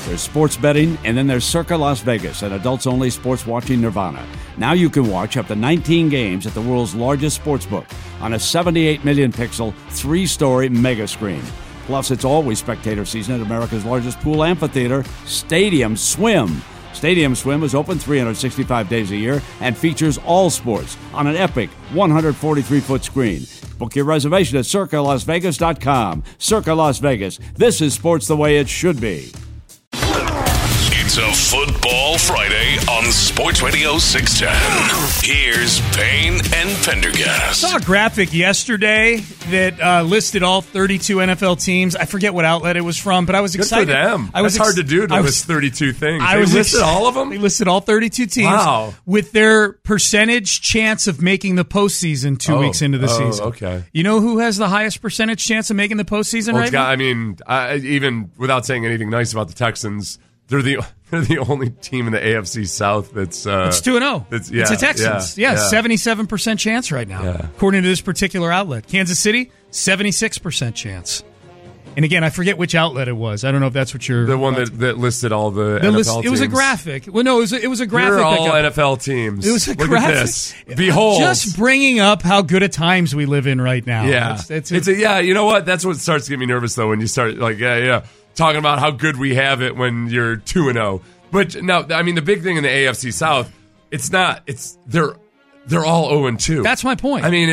There's sports betting, and then there's Circa Las Vegas, an adults-only sports watching nirvana. Now you can watch up to 19 games at the world's largest sportsbook on a 78 million pixel, 3-story mega screen. Plus, it's always spectator season at America's largest pool amphitheater, Stadium Swim. Stadium Swim is open 365 days a year and features all sports on an epic 143-foot screen. Book your reservation at CircaLasVegas.com. Circa Las Vegas. This is sports the way it should be. It's a Football Friday on Sports Radio 610. Here's Payne and Pendergast. I saw a graphic yesterday that listed all 32 NFL teams. I forget what outlet it was from, but I was excited. Good for them. That's hard to do to list 32 things. They listed all of them? They listed all 32 teams. Wow. With their percentage chance of making the postseason 2 weeks into the season. Okay. You know who has the highest percentage chance of making the postseason right now? I mean, even without saying anything nice about the Texans, they're the only team in the AFC South that's it's 2-0. It's the Texans. Yeah, 77% chance right now, according to this particular outlet. Kansas City, 76% chance. And again, I forget which outlet it was. I don't know if that's what you're... The one that listed all the NFL teams. It was a graphic. Well, no, it was a graphic. Here are all NFL teams. It was a Look graphic. At this. Behold. Just bringing up how good at times we live in right now. Yeah. You know what? That's what starts to get me nervous, though, when you start, talking about how good we have it when you're 2-0. But no, I mean, the big thing in the AFC South, they're all 0-2. That's my point. I mean,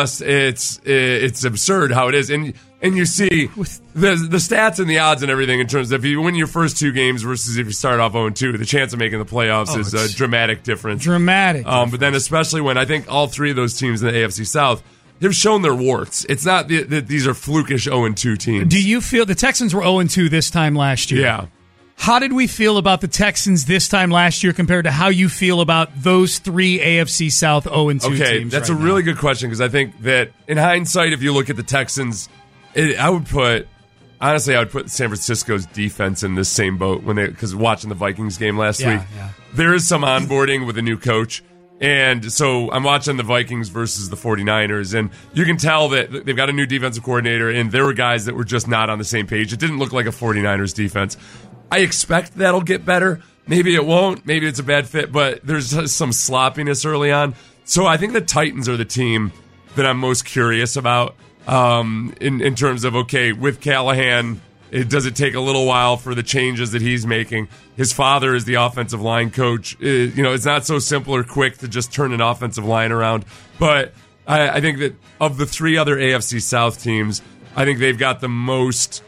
it's absurd how it is. And you see the stats and the odds and everything in terms of if you win your first 2 games versus if you start off 0-2, the chance of making the playoffs is a dramatic difference. But then especially when I think all 3 of those teams in the AFC South have shown their warts. It's not that these are flukish 0-2 teams. Do you feel the Texans were 0-2 this time last year? Yeah. How did we feel about the Texans this time last year compared to how you feel about those 3 AFC South 0-2 teams? Okay, that's a really good question because I think that in hindsight, if you look at the Texans, I would put San Francisco's defense in this same boat because watching the Vikings game last week, there is some onboarding with a new coach. And so I'm watching the Vikings versus the 49ers, and you can tell that they've got a new defensive coordinator, and there were guys that were just not on the same page. It didn't look like a 49ers defense. I expect that'll get better. Maybe it won't. Maybe it's a bad fit, but there's some sloppiness early on. So I think the Titans are the team that I'm most curious about in terms of, okay, with Callahan, does it take a little while for the changes that he's making? His father is the offensive line coach. It's not so simple or quick to just turn an offensive line around. But I think that of the 3 other AFC South teams, I think they've got the most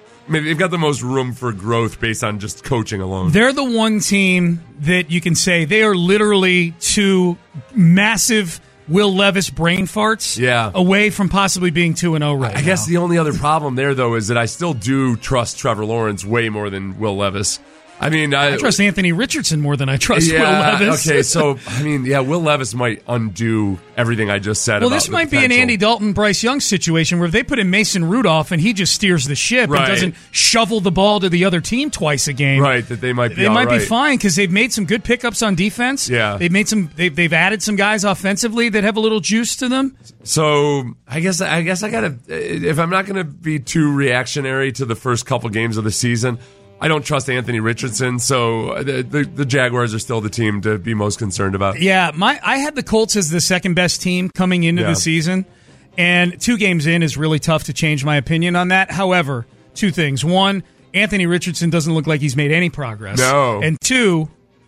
room for growth based on just coaching alone. They're the one team that you can say they are literally 2 massive Will Levis brain farts away from possibly being 2-0 right now. I guess the only other problem there, though, is that I still do trust Trevor Lawrence way more than Will Levis. I mean, I trust Anthony Richardson more than I trust Will Levis. Okay, so, I mean, Will Levis might undo everything I just said. Well, this might be an Andy Dalton, Bryce Young situation where if they put in Mason Rudolph and he just steers the ship and doesn't shovel the ball to the other team twice a game. Right, that they might be be fine because they've made some good pickups on defense. Yeah. They've added some guys offensively that have a little juice to them. So, I guess I got to, if I'm not going to be too reactionary to the first couple games of the season, I don't trust Anthony Richardson, so the Jaguars are still the team to be most concerned about. Yeah, I had the Colts as the second best team coming into the season, and 2 games in is really tough to change my opinion on that. However, 2 things. 1, Anthony Richardson doesn't look like he's made any progress. No. And two,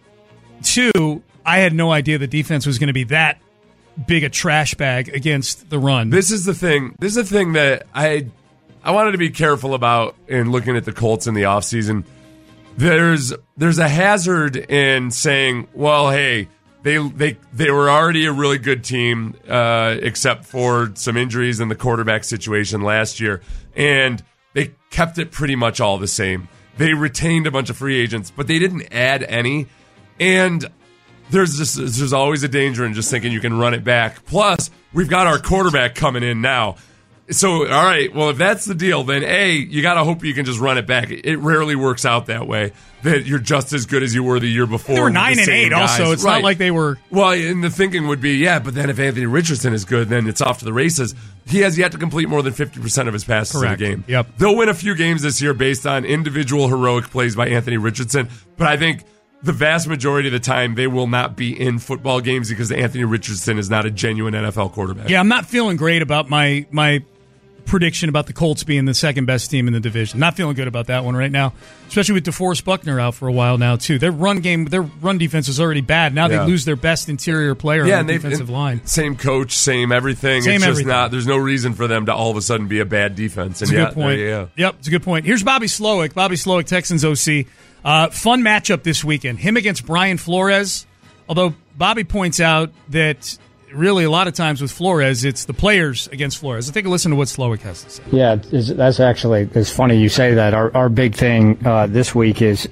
I had no idea the defense was going to be that big a trash bag against the run. This is the thing that I wanted to be careful about in looking at the Colts in the offseason. There's a hazard in saying, well, hey, they were already a really good team, except for some injuries in the quarterback situation last year, and they kept it pretty much all the same. They retained a bunch of free agents, but they didn't add any, and there's always a danger in just thinking you can run it back. Plus, we've got our quarterback coming in now. So, all right, well, if that's the deal, then A, you got to hope you can just run it back. It rarely works out that way, that you're just as good as you were the year before. They were 9-8 also. It's not like they were... Well, and the thinking would be, but then if Anthony Richardson is good, then it's off to the races. He has yet to complete more than 50% of his passes in a game. Yep. They'll win a few games this year based on individual heroic plays by Anthony Richardson, but I think the vast majority of the time they will not be in football games because Anthony Richardson is not a genuine NFL quarterback. Yeah, I'm not feeling great about my prediction about the Colts being the second best team in the division. Not feeling good about that one right now, especially with DeForest Buckner out for a while now too. Their run defense is already bad. Now they lose their best interior player on the defensive line. Same coach, same everything. It's just not. There's no reason for them to all of a sudden be a bad defense. And it's a good point. Yep, it's a good point. Here's Bobby Slowick. Bobby Slowick, Texans OC. Fun matchup this weekend. Him against Brian Flores. Although Bobby points out that really a lot of times with Flores, it's the players against Flores. Take a listen to what Slowick has to say. Yeah, it's funny you say that. Our big thing this week is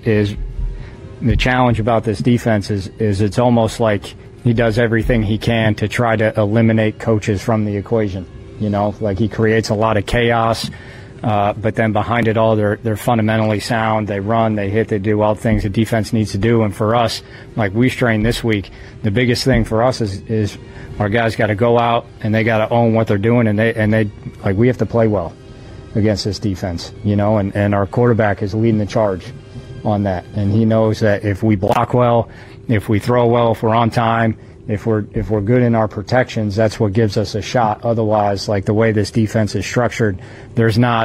the challenge about this defense is it's almost like he does everything he can to try to eliminate coaches from the equation. Like he creates a lot of chaos, but then behind it all, they're fundamentally sound. They run, they hit, they do all the things the defense needs to do. And for us, like we strain this week, the biggest thing for us is our guys got to go out and they got to own what they're doing, and they like we have to play well against this defense, and our quarterback is leading the charge on that, and he knows that if we block well, if we throw well, if we're on time, if we're good in our protections, that's what gives us a shot. Otherwise, like the way this defense is structured, there's not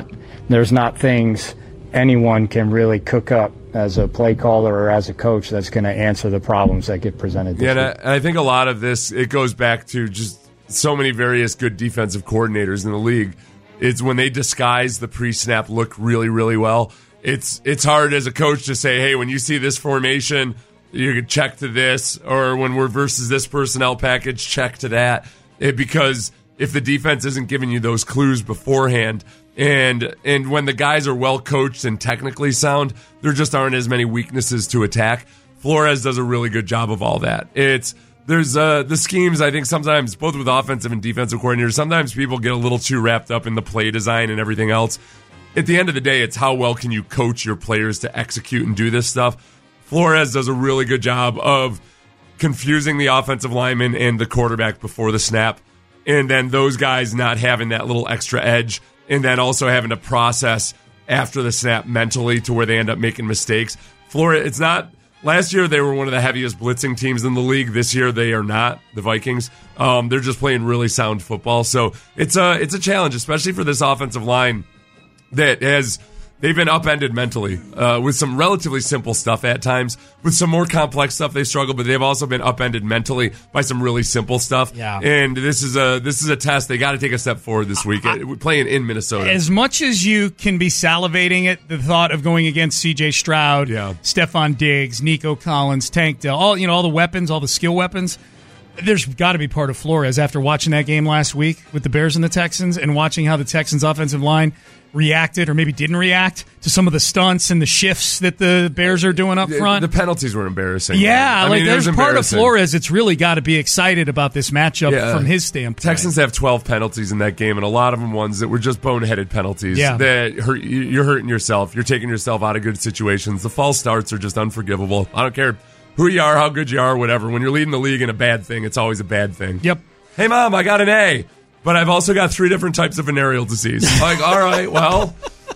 things anyone can really cook up as a play caller or as a coach that's going to answer the problems that get presented this week. And I think a lot of this, it goes back to just so many various good defensive coordinators in the league. It's when they disguise the pre-snap look really, really well. It's hard as a coach to say, hey, when you see this formation, you can check to this, or when we're versus this personnel package, check to that. Because if the defense isn't giving you those clues beforehand, and when the guys are well coached and technically sound, there just aren't as many weaknesses to attack. Flores does a really good job of all that. There's the schemes, I think sometimes, both with offensive and defensive coordinators, sometimes people get a little too wrapped up in the play design and everything else. At the end of the day, it's how well can you coach your players to execute and do this stuff. Flores does a really good job of confusing the offensive lineman and the quarterback before the snap, and then those guys not having that little extra edge, and then also having to process after the snap mentally to where they end up making mistakes. Flores, it's not... Last year, they were one of the heaviest blitzing teams in the league. This year, they are not, the Vikings. They're just playing really sound football. So it's a challenge, especially for this offensive line that has... They've been upended mentally with some relatively simple stuff at times. With some more complex stuff, they struggle, but they've also been upended mentally by some really simple stuff. Yeah. And this is a test. They got to take a step forward this week. We're playing in Minnesota. As much as you can be salivating at the thought of going against C.J. Stroud, Stephon Diggs, Nico Collins, Tank Dell, all the weapons, all the skill weapons. There's got to be part of Flores after watching that game last week with the Bears and the Texans and watching how the Texans' offensive line reacted or maybe didn't react to some of the stunts and the shifts that the Bears are doing up front. The penalties were embarrassing. Yeah, I mean, there's part of Flores that's really got to be excited about this matchup from his standpoint. Texans have 12 penalties in that game, and a lot of them ones that were just boneheaded penalties that hurt. You're hurting yourself. You're taking yourself out of good situations. The false starts are just unforgivable. I don't care who you are, how good you are, whatever. When you're leading the league in a bad thing, it's always a bad thing. Yep. Hey, Mom, I got an A, but I've also got 3 different types of venereal disease. Like, all right, well,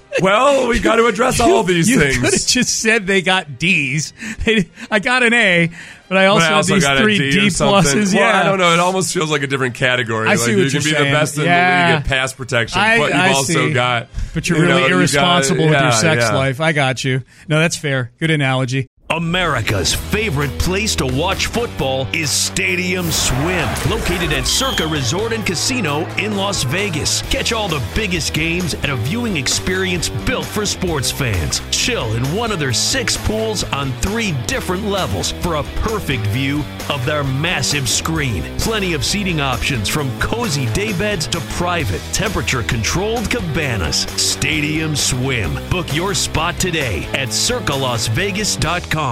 we got to address all these things. You could have just said they got D's. I got an A, but I also have these 3 D pluses. Well, I don't know. It almost feels like a different category. I see what you can be saying. the best in the league at pass protection, but you've also got... But you're really irresponsible with your sex life. I got you. No, that's fair. Good analogy. America's favorite place to watch football is Stadium Swim, located at Circa Resort and Casino in Las Vegas. Catch all the biggest games at a viewing experience built for sports fans. Chill in one of their 6 pools on 3 different levels for a perfect view of their massive screen. Plenty of seating options from cozy daybeds to private, temperature-controlled cabanas. Stadium Swim. Book your spot today at circalasvegas.com.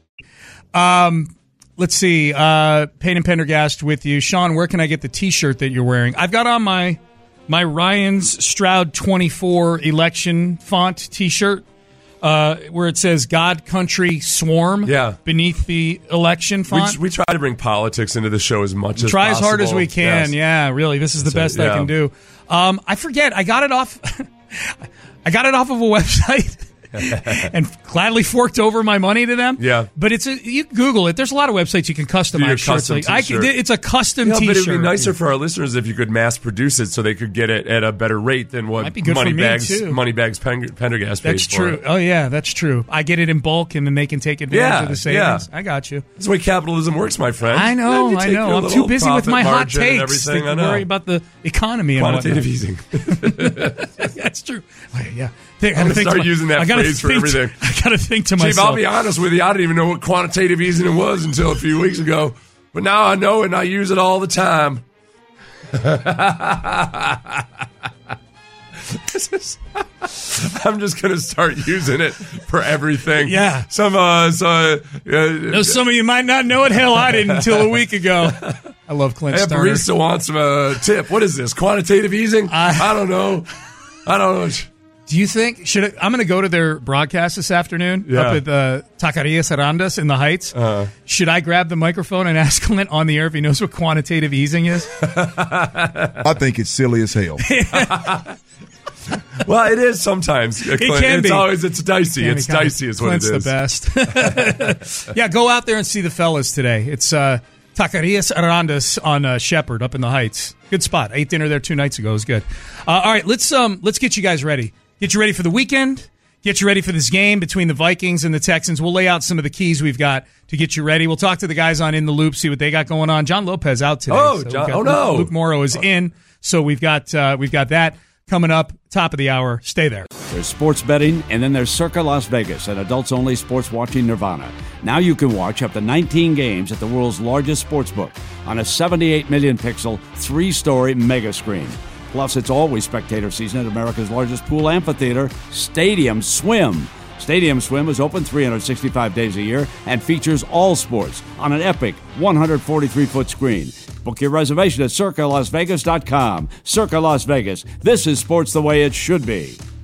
Let's see. Payne and Pendergast with you. Sean, where can I get the T-shirt that you're wearing? I've got on my my Ryan's Stroud 24 election font T-shirt, where it says "God, Country, Swarm" beneath the election font. We try to bring politics into the show as much as try possible. as hard as we can. Yes. Yeah, really, this is the best I can do. I forget. I got it off. I got it off of a website. And gladly forked over my money to them. Yeah, but you Google it. There's a lot of websites you can customize shirts. It's a custom T-shirt. But it'd be nicer for our listeners if you could mass produce it so they could get it at a better rate than what Moneybags Pendergast paid That's true. Oh yeah, that's true. I get it in bulk, and then they can take advantage of the savings. I got you. That's the way capitalism works, my friend. I know. I'm too busy with my hot takes to worry about the economy. Quantitative easing. That's true. Yeah. I'm going to start using that phrase for everything. I got to think to myself. Chief, I'll be honest with you. I didn't even know what quantitative easing was until a few weeks ago. But now I know it, and I use it all the time. I'm just going to start using it for everything. Yeah. Some of you might not know it. Hell, I didn't until a week ago. I love Clint Starner. Barista wants a tip. What is this? Quantitative easing? I don't know. Do you think I'm going to go to their broadcast this afternoon up at the Taquerias Arandas in the Heights? Should I grab the microphone and ask Clint on the air if he knows what quantitative easing is? I think it's silly as hell. Well, it is sometimes. Clint. It can be. It's dicey. It's dicey is what Clint's it is. The best. Yeah, go out there and see the fellas today. It's Taquerias Arandas on Shepherd up in the Heights. Good spot. I ate dinner there 2 nights ago. It was good. All right, let's get you guys ready. Get you ready for the weekend. Get you ready for this game between the Vikings and the Texans. We'll lay out some of the keys we've got to get you ready. We'll talk to the guys on In the Loop, see what they got going on. John Lopez out today. Luke Morrow is in, so we've got that coming up. Top of the hour. Stay there. There's sports betting, and then there's Circa Las Vegas, an adults-only sports watching nirvana. Now you can watch up to 19 games at the world's largest sports book on a 78 million pixel, 3-story mega screen. Plus, it's always spectator season at America's largest pool amphitheater, Stadium Swim. Stadium Swim is open 365 days a year and features all sports on an epic 143-foot screen. Book your reservation at CircaLasVegas.com. Circa Las Vegas. This is sports the way it should be.